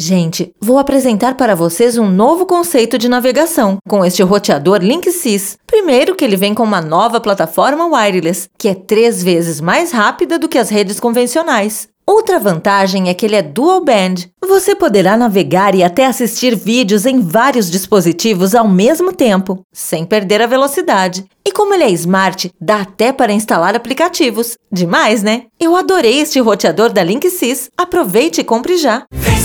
Gente, vou apresentar para vocês um novo conceito de navegação com este roteador Linksys. Primeiro que ele vem com uma nova plataforma wireless, que é 3 vezes mais rápida do que as redes convencionais. Outra vantagem é que ele é dual band. Você poderá navegar e até assistir vídeos em vários dispositivos ao mesmo tempo, sem perder a velocidade. E como ele é smart, dá até para instalar aplicativos. Demais, né? Eu adorei este roteador da Linksys. Aproveite e compre já!